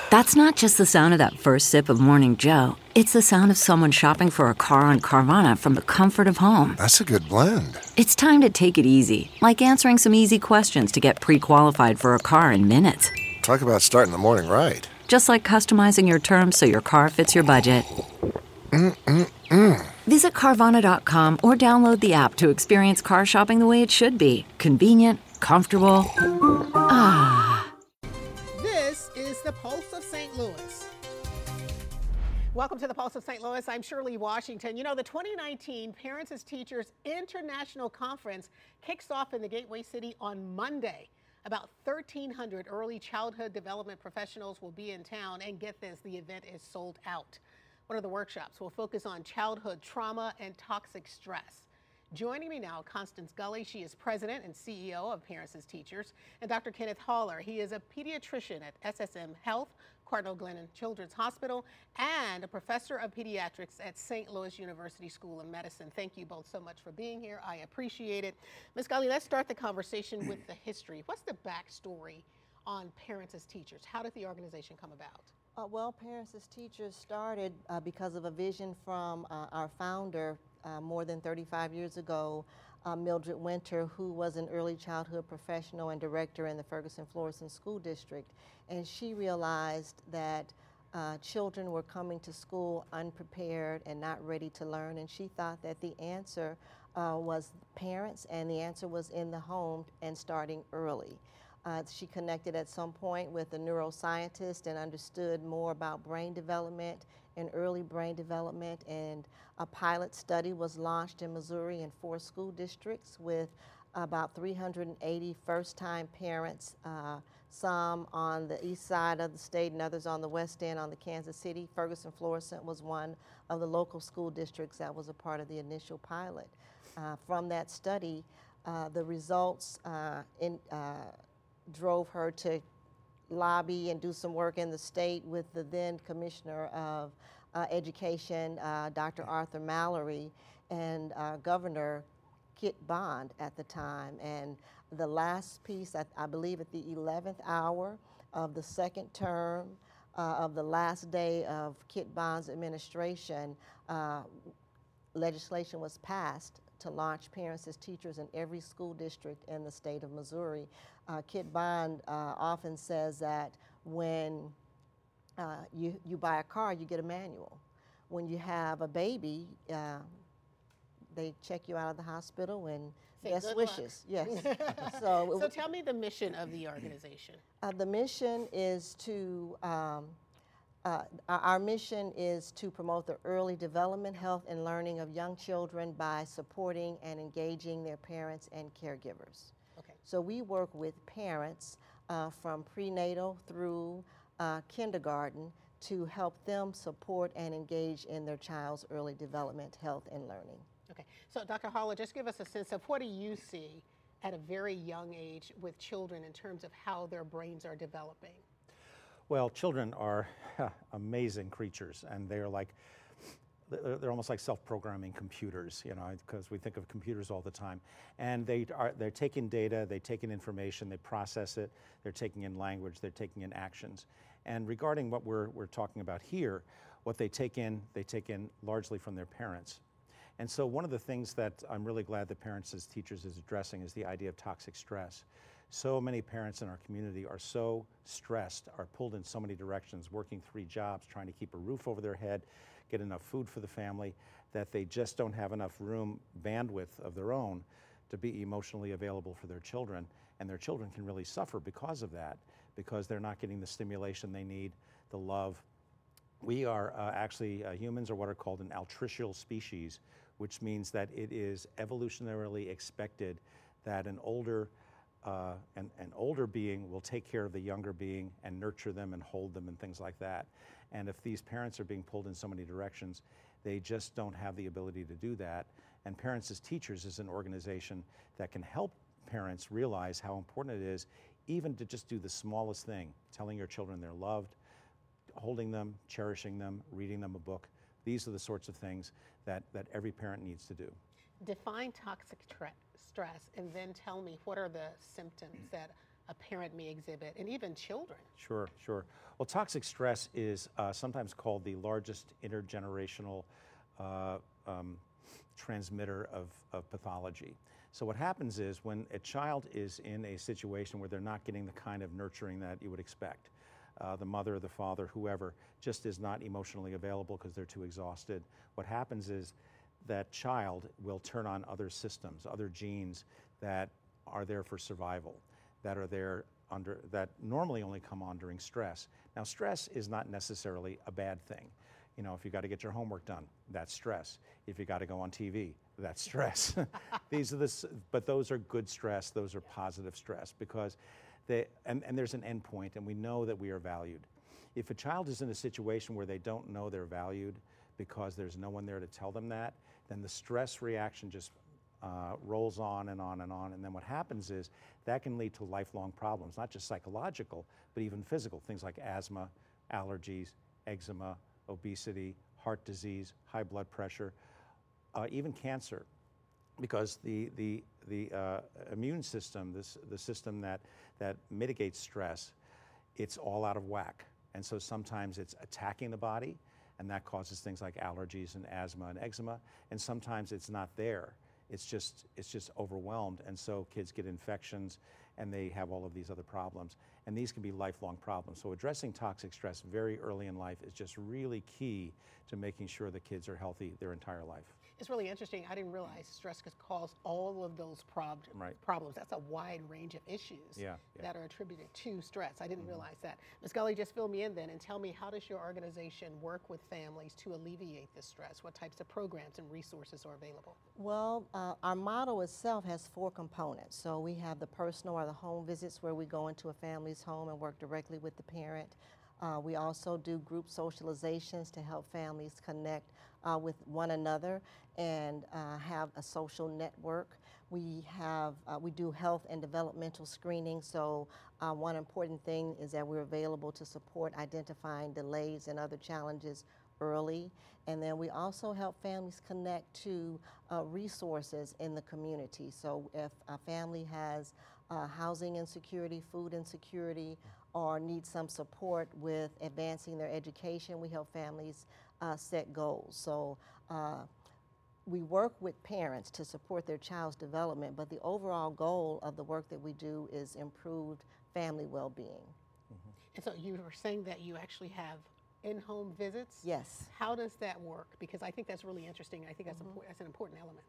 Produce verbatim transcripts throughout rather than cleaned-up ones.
That's not just the sound of that first sip of Morning Joe. It's the sound of someone shopping for a car on Carvana from the comfort of home. That's a good blend. It's time to take it easy, like answering some easy questions to get pre-qualified for a car in minutes. Talk about starting the morning right. Just like customizing your terms so your car fits your budget. Mm-mm-mm. Visit Carvana dot com or download the app to experience car shopping the way it should be. Convenient, comfortable. Ah. This is the Pulse of Saint Louis. Welcome to the Pulse of Saint Louis. I'm Shirley Washington. You know, the twenty nineteen Parents as Teachers International Conference kicks off in the Gateway City on Monday. About thirteen hundred early childhood development professionals will be in town, and get this, the event is sold out. One of the workshops will focus on childhood trauma and toxic stress. Joining me now, Constance Gully. She is president and C E O of Parents as Teachers, and Doctor Kenneth Haller. He is a pediatrician at S S M Health, Cardinal Glennon Children's Hospital, and a professor of pediatrics at Saint Louis University School of Medicine. Thank you both so much for being here. I appreciate it. Miz Gully, let's start the conversation with the history. What's the backstory on Parents as Teachers? How did the organization come about? Uh, well, Parents as Teachers started uh, because of a vision from uh, our founder uh, more than thirty-five years ago, uh, Mildred Winter, who was an early childhood professional and director in the Ferguson-Florissant School District. And she realized that uh, children were coming to school unprepared and not ready to learn. And she thought that the answer uh, was parents, and the answer was in the home and starting early. Uh, she connected at some point with a neuroscientist and understood more about brain development and early brain development, and a pilot study was launched in Missouri in four school districts with about three hundred eighty first-time parents, uh, some on the east side of the state and others on the west end on the Kansas City. Ferguson-Florissant was one of the local school districts that was a part of the initial pilot. Uh, from that study, uh, the results uh, in uh, drove her to lobby and do some work in the state with the then Commissioner of uh, Education, uh, Doctor Arthur Mallory, and uh, Governor Kit Bond at the time. And the last piece, I, I believe at the eleventh hour of the second term uh, of the last day of Kit Bond's administration, uh, legislation was passed to launch Parents as Teachers in every school district in the state of Missouri. Uh, Kit Bond uh, often says that when uh, you, you buy a car, you get a manual. When you have a baby, uh, they check you out of the hospital and Say best good wishes. luck. Yes. so So tell me the mission of the organization. uh, the mission is to um, Uh, our, our mission is to promote the early development, health, and learning of young children by supporting and engaging their parents and caregivers. Okay. So we work with parents uh, from prenatal through uh, kindergarten to help them support and engage in their child's early development, health, and learning. Okay. So Doctor Haller, just give us a sense of what do you see at a very young age with children in terms of how their brains are developing? Well, children are amazing creatures, and they're like, they're almost like self-programming computers, you know, because we think of computers all the time. And they are, they're taking data, they take in information, they process it, they're taking in language, they're taking in actions. And regarding what we're, we're talking about here, what they take in, they take in largely from their parents. And so one of the things that I'm really glad that Parents as Teachers is addressing is the idea of toxic stress. So many parents in our community are so stressed, are pulled in so many directions, working three jobs, trying to keep a roof over their head, get enough food for the family, that they just don't have enough room, bandwidth of their own to be emotionally available for their children. And their children can really suffer because of that, because they're not getting the stimulation they need, the love. We are uh, actually, uh, humans are what are called an altricial species, which means that it is evolutionarily expected that an older Uh, an, an older being will take care of the younger being and nurture them and hold them and things like that. And if these parents are being pulled in so many directions, they just don't have the ability to do that. And Parents as Teachers is an organization that can help parents realize how important it is even to just do the smallest thing, telling your children they're loved, holding them, cherishing them, reading them a book. These are the sorts of things that, that every parent needs to do. Define toxic stress and then tell me what are the symptoms that a parent may exhibit, and even children? Sure, sure. Well, toxic stress is uh, sometimes called the largest intergenerational uh, um, transmitter of, of pathology. So what happens is when a child is in a situation where they're not getting the kind of nurturing that you would expect, uh, the mother, the father, whoever, just is not emotionally available because they're too exhausted, what happens is that child will turn on other systems, other genes that are there for survival, that are there under, that normally only come on during stress. Now, stress is not necessarily a bad thing. You know, if you got to get your homework done, that's stress. If you got to go on T V, that's stress. These are the, s- but those are good stress. Those are positive stress because they, and, and there's an end point, and we know that we are valued. If a child is in a situation where they don't know they're valued because there's no one there to tell them that, then the stress reaction just Uh, rolls on and on and on, and then what happens is that can lead to lifelong problems, not just psychological, but even physical, things like asthma, allergies, eczema, obesity, heart disease, high blood pressure, uh, even cancer, because the, the, the uh, immune system, this, the system that, that mitigates stress, it's all out of whack. And so sometimes it's attacking the body, and that causes things like allergies and asthma and eczema, and sometimes it's not there. It's just, it's just overwhelmed, and so kids get infections and they have all of these other problems, and these can be lifelong problems. So addressing toxic stress very early in life is just really key to making sure the kids are healthy their entire life. It's really interesting. I didn't realize stress could cause all of those prob- Right. problems. That's a wide range of issues Yeah, yeah. that are attributed to stress. I didn't realize that. Miz Gully, just fill me in then and tell me, how does your organization work with families to alleviate the stress? What types of programs and resources are available? Well, uh, our model itself has four components. So we have the personal or the home visits where we go into a family's home and work directly with the parent. Uh, we also do group socializations to help families connect uh, with one another and uh, have a social network. We have, uh, we do health and developmental screening. So uh, one important thing is that we're available to support identifying delays and other challenges early. And then we also help families connect to uh, resources in the community. So if a family has uh, housing insecurity, food insecurity, or need some support with advancing their education, we help families uh, set goals. So uh, we work with parents to support their child's development, but the overall goal of the work that we do is improved family well-being. And so you were saying that you actually have in-home visits? Yes. How does that work? Because I think that's really interesting. I think that's, Mm-hmm. impor- that's an important element.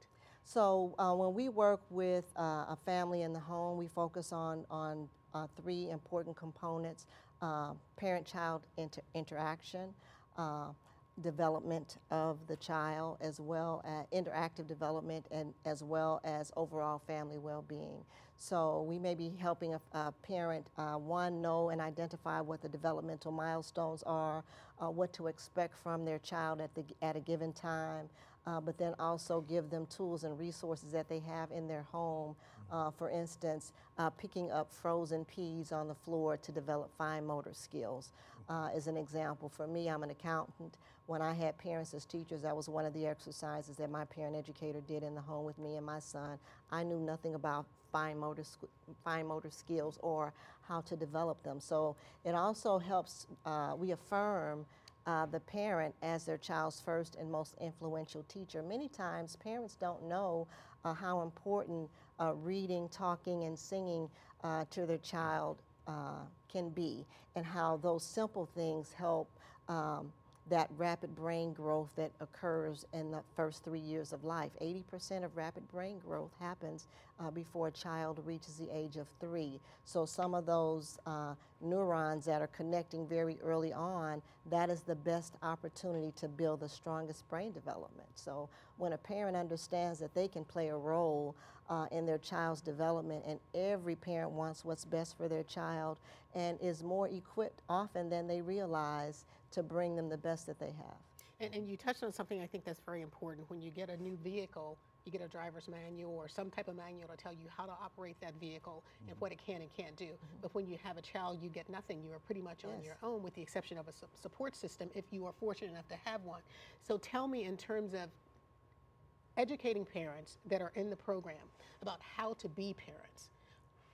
So uh, when we work with uh, a family in the home, we focus on, on uh, three important components: uh, parent-child inter interaction, uh, development of the child, as well as interactive development, and as well as overall family well-being. So we may be helping a, a parent, uh, one, know and identify what the developmental milestones are, uh, what to expect from their child at, the, at a given time, uh, but then also give them tools and resources that they have in their home. Uh, for instance, uh, picking up frozen peas on the floor to develop fine motor skills uh, is an example. For me, I'm an accountant. When I had parents as teachers, that was one of the exercises that my parent educator did in the home with me and my son. I knew nothing about fine motor, fine motor skills or how to develop them. So it also helps, uh, we affirm uh, the parent as their child's first and most influential teacher. Many times parents don't know uh, how important uh, reading, talking, and singing uh, to their child uh, can be, and how those simple things help um, that rapid brain growth that occurs in the first three years of life. eighty percent of rapid brain growth happens uh, before a child reaches the age of three. So some of those uh, neurons that are connecting very early on, that is the best opportunity to build the strongest brain development. So when a parent understands that they can play a role uh, in their child's development, and every parent wants what's best for their child and is more equipped often than they realize to bring them the best that they have. And, and you touched on something I think that's very important. When you get a new vehicle, you get a driver's manual or some type of manual to tell you how to operate that vehicle mm-hmm. and what it can and can't do. Mm-hmm. But when you have a child, you get nothing. You are pretty much on Yes. your own, with the exception of a su support system if you are fortunate enough to have one. So tell me, in terms of educating parents that are in the program about how to be parents,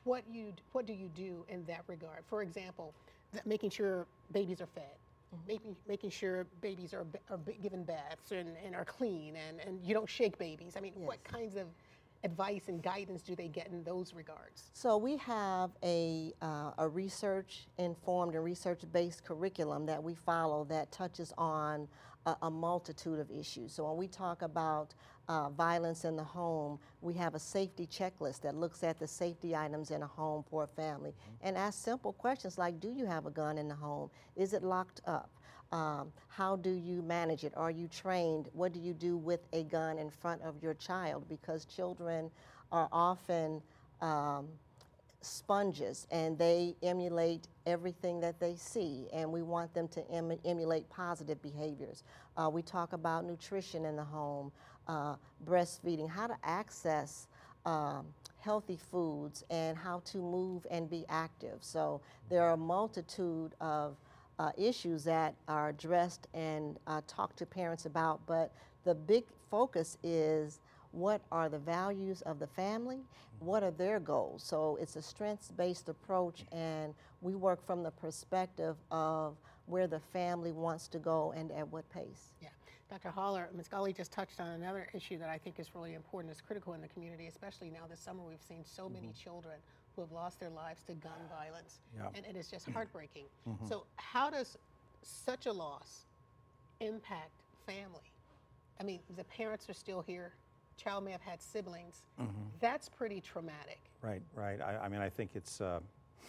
what you what do you do in that regard? For example, th- making sure babies are fed, mm-hmm. making making sure babies are are given baths and, and are clean, and, and you don't shake babies. I mean, yes. what kinds of advice and guidance do they get in those regards? So we have a, uh, a research-informed and research-based curriculum that we follow that touches on a, a multitude of issues. So when we talk about uh, violence in the home, we have a safety checklist that looks at the safety items in a home for a family and asks simple questions like, do you have a gun in the home? Is it locked up? Um, how do you manage it? Are you trained? What do you do with a gun in front of your child? Because children are often um, sponges and they emulate everything that they see, and we want them to em emulate positive behaviors. Uh, we talk about nutrition in the home, uh, breastfeeding, how to access um, healthy foods, and how to move and be active. So there are a multitude of Uh, issues that are addressed and uh, talked to parents about, but the big focus is what are the values of the family, what are their goals. So it's a strengths-based approach, and we work from the perspective of where the family wants to go and at what pace. Yeah. Doctor Haller, Miz Ghaly just touched on another issue that I think is really important, is critical in the community, especially now this summer. We've seen so many mm-hmm. children who have lost their lives to gun violence, yeah. and it is just heartbreaking. Mm-hmm. So how does such a loss impact family? I mean, the parents are still here, child may have had siblings. Mm-hmm. That's pretty traumatic. Right, right. I, I mean, I think it's uh,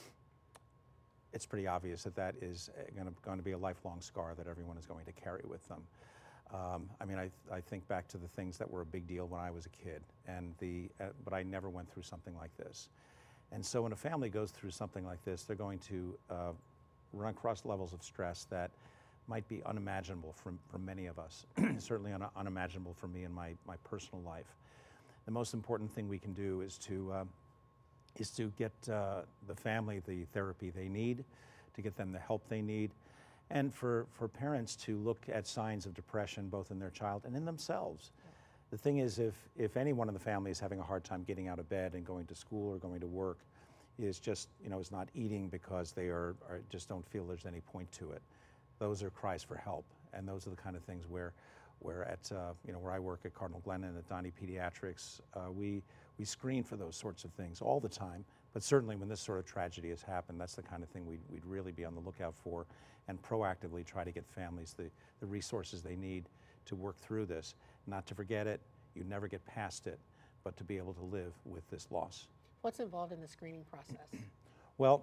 it's pretty obvious that that is gonna, going to be a lifelong scar that everyone is going to carry with them. Um, I mean, I, I think back to the things that were a big deal when I was a kid, and the uh, but I never went through something like this. And so when a family goes through something like this, they're going to uh, run across levels of stress that might be unimaginable for, for many of us, certainly un unimaginable for me in my, my personal life. The most important thing we can do is to, uh, is to get uh, the family the therapy they need, to get them the help they need, and for, for parents to look at signs of depression both in their child and in themselves. The thing is, if, if anyone in the family is having a hard time getting out of bed and going to school or going to work, is just, you know, is not eating because they are, are just don't feel there's any point to it, those are cries for help. And those are the kind of things where, where at, uh, you know, where I work at Cardinal Glennon at Donny Pediatrics, uh, we, we screen for those sorts of things all the time. But certainly when this sort of tragedy has happened, that's the kind of thing we'd, we'd really be on the lookout for, and proactively try to get families the, the resources they need to work through this. Not to forget it, you never get past it, but to be able to live with this loss. What's involved in the screening process? Well,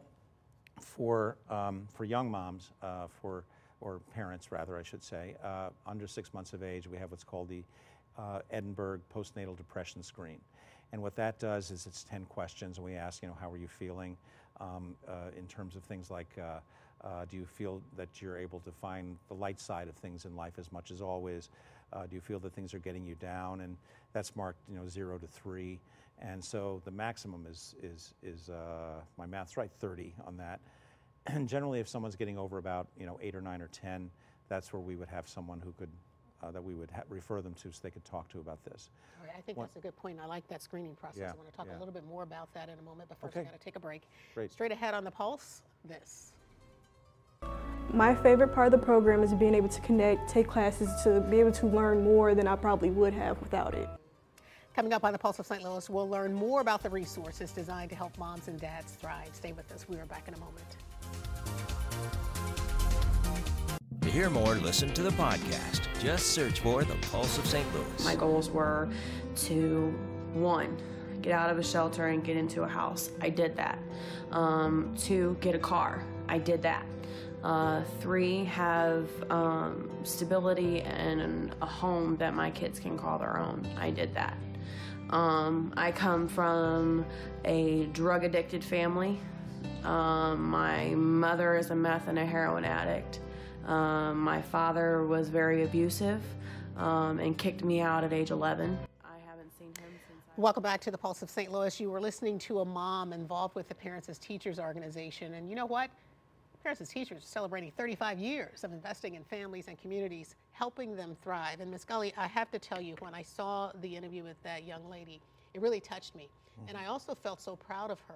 for, um, for young moms, uh, for, or parents rather, I should say, uh, under six months of age, we have what's called the uh, Edinburgh Postnatal Depression Screen. And what that does is it's ten questions, and we ask, you know, how are you feeling um, uh, in terms of things like, uh, uh, do you feel that you're able to find the light side of things in life as much as always? Uh, do you feel that things are getting you down? And that's marked, you know, zero to three. And so the maximum is, is, is uh, my math's right, thirty on that. And generally, if someone's getting over about, you know, eight or nine or ten, that's where we would have someone who could, uh, that we would ha refer them to so they could talk to about this. All right, I think One, that's a good point. I like that screening process. Yeah, I want to talk yeah. a little bit more about that in a moment, but first okay. we got to take a break. Great. Straight ahead on The Pulse, this. My favorite part of the program is being able to connect, take classes, to be able to learn more than I probably would have without it. Coming up on The Pulse of Saint Louis, we'll learn more about the resources designed to help moms and dads thrive. Stay with us. We are back in a moment. To hear more, listen to the podcast. Just search for The Pulse of Saint Louis. My goals were to, one, get out of a shelter and get into a house. I did that. Um, two, get a car. I did that. Uh, three, have um, stability and a home that my kids can call their own. I did that. Um, I come from a drug-addicted family. Um, my mother is a meth and a heroin addict. Um, my father was very abusive um, and kicked me out at age eleven. I haven't seen him since I... Welcome back to The Pulse of Saint Louis. You were listening to a mom involved with the Parents as Teachers organization, and you know what? Parents as Teachers are celebrating thirty-five years of investing in families and communities, helping them thrive. And Miz Ghaly, I have to tell you, when I saw the interview with that young lady, it really touched me. Mm-hmm. And I also felt so proud of her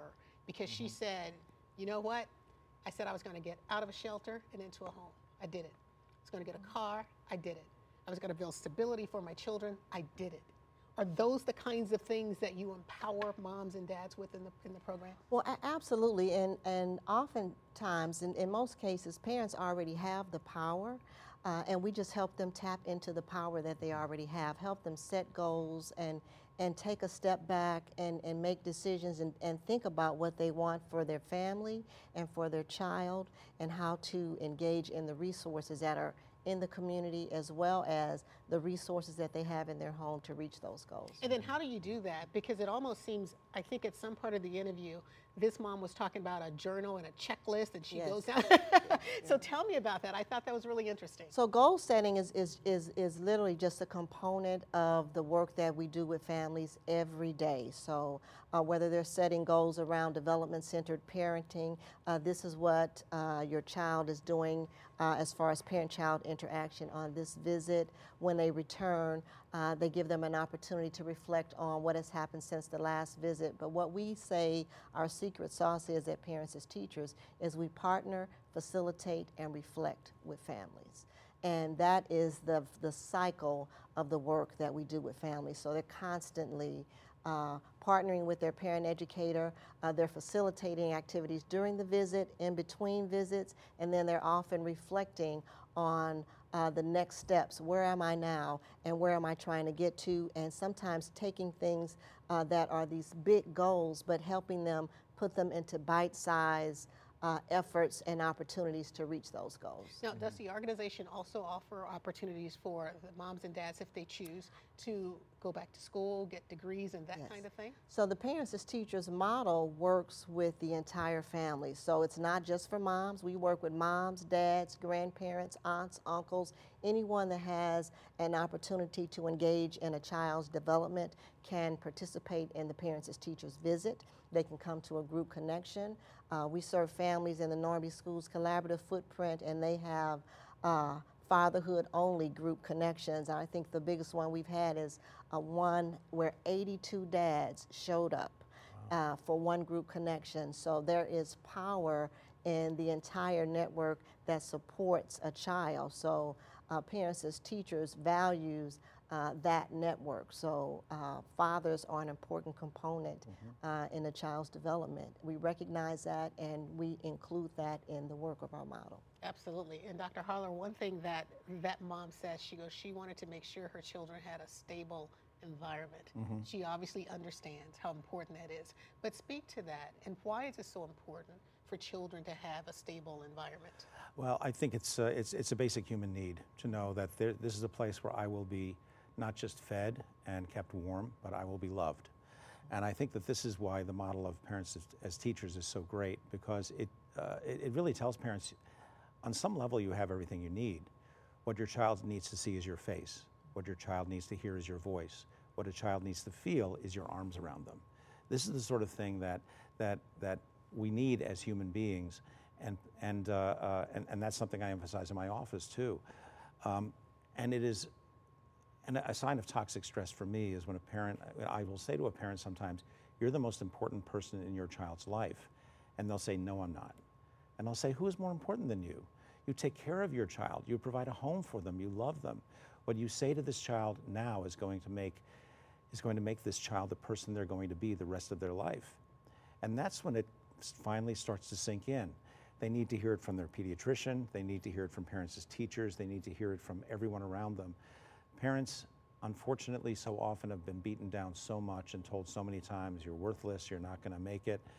because she said, you know what? I said I was going to get out of a shelter and into a home. I did it. I was going to get a car. I did it. I was going to build stability for my children. I did it. Are those the kinds of things that you empower moms and dads with in the in the program? Well, a- absolutely, and and oftentimes, in, in most cases, parents already have the power, uh, and we just help them tap into the power that they already have, help them set goals and and take a step back and, and make decisions and, and think about what they want for their family and for their child, and how to engage in the resources that are in the community, as well as the resources that they have in their home to reach those goals. And then how do you do that? Because it almost seems, I think at some part of the interview, this mom was talking about a journal and a checklist, and she Yes. goes down. So tell me about that. I thought that was really interesting. So goal setting is, is, is, is literally just a component of the work that we do with families every day. So uh, whether they're setting goals around development-centered parenting, uh, this is what uh, your child is doing uh, as far as parent-child interaction on this visit. When they return, uh, they give them an opportunity to reflect on what has happened since the last visit. But what we say our secret sauce is at Parents as Teachers is we partner, facilitate, and reflect with families. And that is the, the cycle of the work that we do with families. So they're constantly uh, partnering with their parent educator, uh, they're facilitating activities during the visit, in between visits, and then they're often reflecting on uh, the next steps. Where am I now, and where am I trying to get to? And sometimes taking things uh, that are these big goals, but helping them put them into bite-sized Uh, efforts and opportunities to reach those goals. Now, does the organization also offer opportunities for the moms and dads, if they choose, to go back to school, get degrees, and that Yes. kind of thing? So the Parents as Teachers model works with the entire family. So it's not just for moms. We work with moms, dads, grandparents, aunts, uncles, anyone that has an opportunity to engage in a child's development can participate in the Parents as Teachers visit. They can come to a group connection. Uh, we serve families in the Normandy Schools Collaborative Footprint, and they have uh, fatherhood-only group connections. I think the biggest one we've had is uh, one where eighty-two dads showed up uh, for one group connection. So there is power in the entire network that supports a child. So uh, Parents as Teachers values uh, that network. So uh, fathers are an important component Mm-hmm. uh, in a child's development. We recognize that, and we include that in the work of our model. Absolutely. And Doctor Harler, one thing that that mom says, she goes, she wanted to make sure her children had a stable environment. Mm-hmm. She obviously understands how important that is. But speak to that, and why is it so important for children to have a stable environment? Well, I think it's, uh, it's, it's a basic human need to know that there, this is a place where I will be not just fed and kept warm, but I will be loved. And I think that this is why the model of Parents as, as Teachers is so great, because it, uh, it, it really tells parents, on some level you have everything you need. What your child needs to see is your face. What your child needs to hear is your voice. What a child needs to feel is your arms around them. This is the sort of thing that, that, that we need as human beings, and, and, uh, uh, and, and that's something I emphasize in my office too. Um, and it is, and a sign of toxic stress for me is when a parent, I will say to a parent sometimes, you're the most important person in your child's life. And they'll say, no, I'm not. And I'll say, who is more important than you? You take care of your child. You provide a home for them. You love them. What you say to this child now is going to make, is going to make this child the person they're going to be the rest of their life. And that's when it finally starts to sink in. They need to hear it from their pediatrician. They need to hear it from Parents as Teachers. They need to hear it from everyone around them. Parents, unfortunately, so often have been beaten down so much and told so many times, you're worthless, you're not going to make it.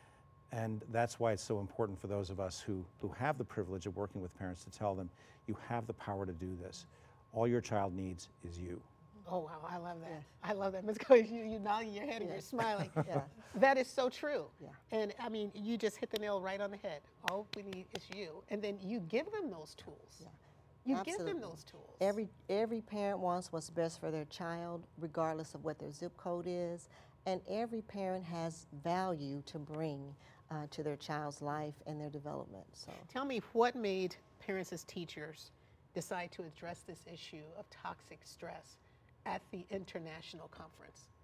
And that's why it's so important for those of us who, who have the privilege of working with parents to tell them, you have the power to do this. All your child needs is you. Oh, wow, I love that. Yes. I love that. Miz Coy, you, you're nodding your head and you're Yes. smiling. Yeah. That is so true. Yeah. And I mean, you just hit the nail right on the head. All we need is you. And then you give them those tools. Yeah. You give them Absolutely. those tools. Every, every parent wants what's best for their child, regardless of what their zip code is. And every parent has value to bring uh, to their child's life and their development. So, Tell me, what made Parents as Teachers decide to address this issue of toxic stress at the international conference?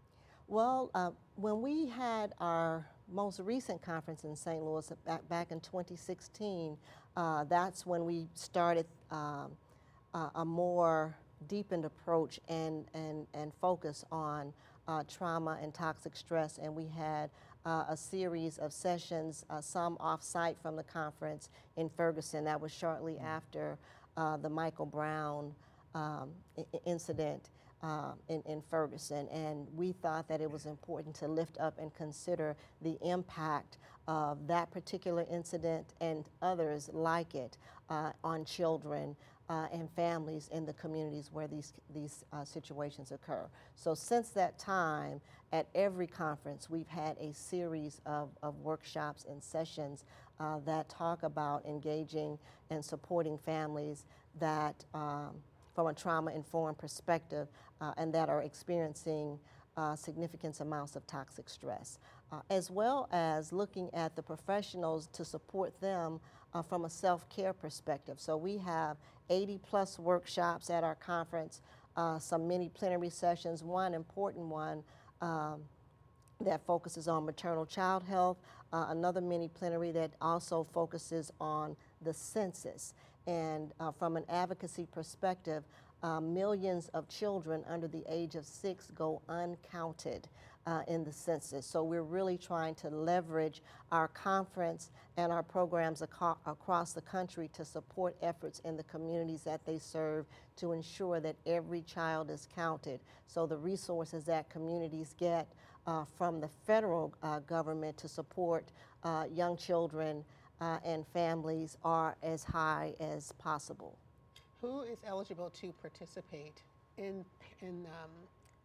Well, uh, when we had our most recent conference in Saint Louis back, back in twenty sixteen, uh, that's when we started um, uh, a more deepened approach and, and, and focus on uh, trauma and toxic stress. And we had uh, a series of sessions, uh, some off-site from the conference in Ferguson. That was shortly after uh, the Michael Brown um, I- incident uh, in, in Ferguson. And we thought that it was important to lift up and consider the impact of that particular incident and others like it uh, on children uh, and families in the communities where these, these uh, situations occur. So since that time, at every conference, we've had a series of, of workshops and sessions uh, that talk about engaging and supporting families that, um, from a trauma-informed perspective, uh, and that are experiencing uh, significant amounts of toxic stress, uh, as well as looking at the professionals to support them uh, from a self-care perspective. So we have eighty plus workshops at our conference, uh, some mini plenary sessions, one important one um, that focuses on maternal child health, uh, another mini plenary that also focuses on the census. And uh, from an advocacy perspective, uh, millions of children under the age of six go uncounted uh, in the census. So we're really trying to leverage our conference and our programs aco- across the country to support efforts in the communities that they serve to ensure that every child is counted. So the resources that communities get uh, from the federal uh, government to support uh, young children Uh, and families are as high as possible. Who is eligible to participate in, in um,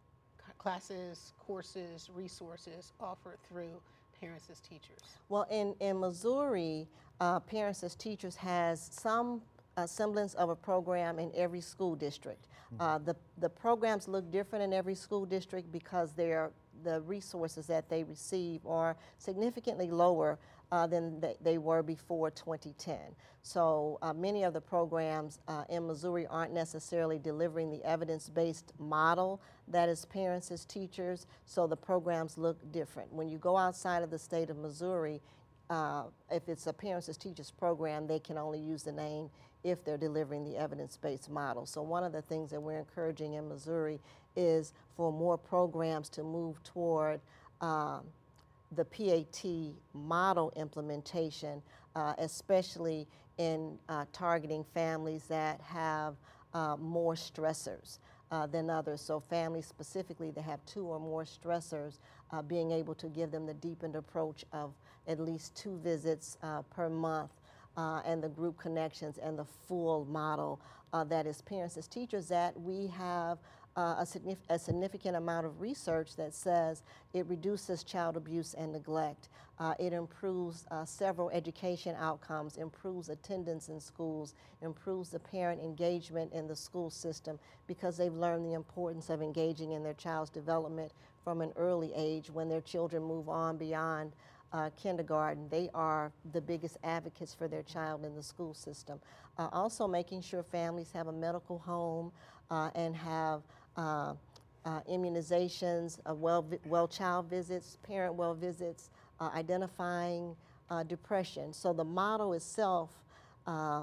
c- classes, courses, resources offered through Parents as Teachers? Well, in, in Missouri, uh, Parents as Teachers has some uh, semblance of a program in every school district. Mm-hmm. Uh, the, the programs look different in every school district because they're, the resources that they receive are significantly lower Uh, than they, they were before twenty ten. So uh, many of the programs uh, in Missouri aren't necessarily delivering the evidence-based model that is Parents as Teachers, so the programs look different. When you go outside of the state of Missouri, uh, if it's a Parents as Teachers program, they can only use the name if they're delivering the evidence-based model. So one of the things that we're encouraging in Missouri is for more programs to move toward um, the P A T model implementation, uh, especially in uh, targeting families that have uh, more stressors uh, than others. So families specifically that have two or more stressors, uh, being able to give them the deepened approach of at least two visits uh, per month, uh, and the group connections and the full model uh, that is Parents as Teachers, that we have Uh, a, signif- a significant amount of research that says it reduces child abuse and neglect. Uh, it improves uh, several education outcomes, improves attendance in schools, improves the parent engagement in the school system because they've learned the importance of engaging in their child's development from an early age. When their children move on beyond uh, kindergarten, they are the biggest advocates for their child in the school system. Uh, also making sure families have a medical home uh, and have Uh, uh, immunizations, uh, well, well child visits, parent well visits, uh, identifying uh, depression. So the model itself uh,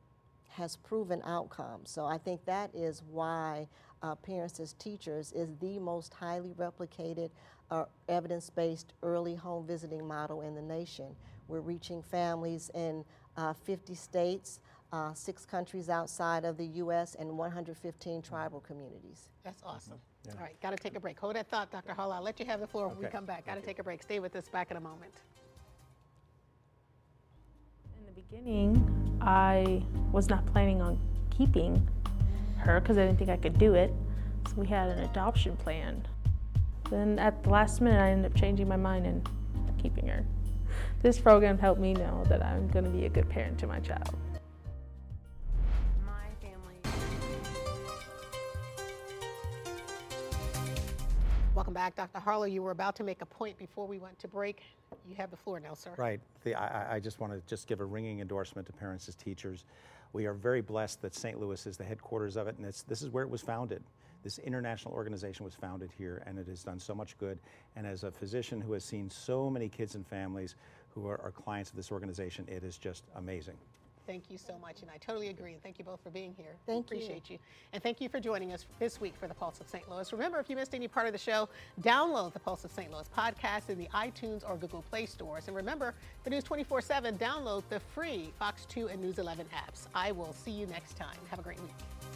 has proven outcomes. So I think that is why uh, Parents as Teachers is the most highly replicated uh, evidence-based early home visiting model in the nation. We're reaching families in uh, fifty states, Uh, six countries outside of the U S, and one hundred fifteen tribal communities. That's awesome. Mm-hmm. Yeah. All right, got to take a break. Hold that thought, Doctor Hall. I'll let you have the floor when we Okay. come back. Got to take a break. Stay with us. Back in a moment. In the beginning, I was not planning on keeping her because I didn't think I could do it. So we had an adoption plan. Then at the last minute, I ended up changing my mind and keeping her. This program helped me know that I'm going to be a good parent to my child. Welcome back, Doctor Harlow. You were about to make a point before we went to break. You have the floor now, sir. Right. The, I, I just want to just give a ringing endorsement to Parents as Teachers. We are very blessed that Saint Louis is the headquarters of it, and it's, this is where it was founded. This international organization was founded here, and it has done so much good. And as a physician who has seen so many kids and families who are, are clients of this organization, it is just amazing. Thank you so much, and I totally agree. And thank you both for being here. Thank we appreciate you. you. And thank you for joining us this week for the Pulse of Saint Louis. Remember, if you missed any part of the show, download the Pulse of Saint Louis podcast in the iTunes or Google Play stores. And remember, the News twenty-four seven, download the free Fox two and News eleven apps. I will see you next time. Have a great week.